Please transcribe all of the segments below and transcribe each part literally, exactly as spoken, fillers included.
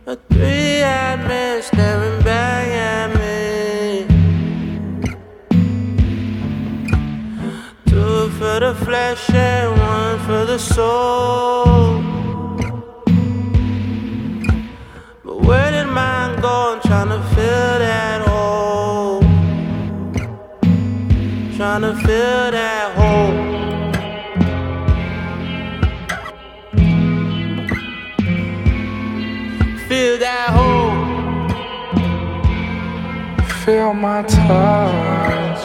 A three-eyed man staring back at me. Two for the flesh and one for the soul. But where did mine go? I'm trying to fill that hole. Trying to fill that hole. Fill that hole. Feel my touch.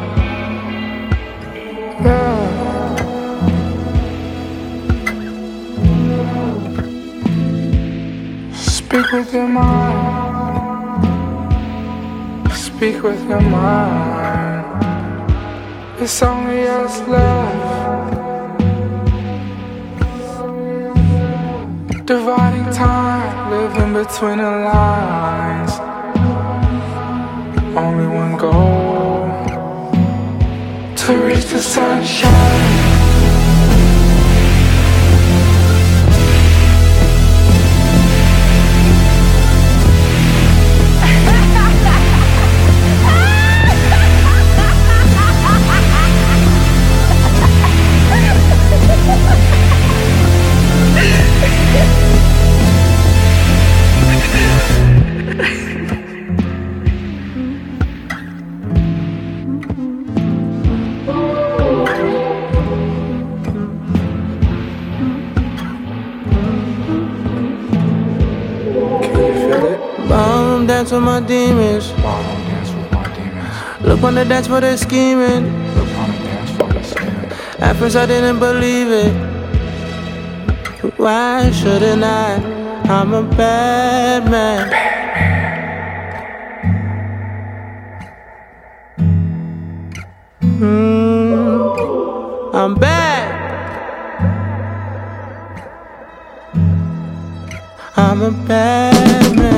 Yeah. Speak with your mind. Speak with your mind. It's only us left. Dividing time, living between the lines. Only one goal, to reach the sunshine. Ballroom dance with my demons. Ballroom dance with my demons. Look on the dance for they're scheming. Look on the dance floor, they're scheming. At first I didn't believe it. Why shouldn't I? I'm a bad man. Mm, I'm bad. I'm a bad man.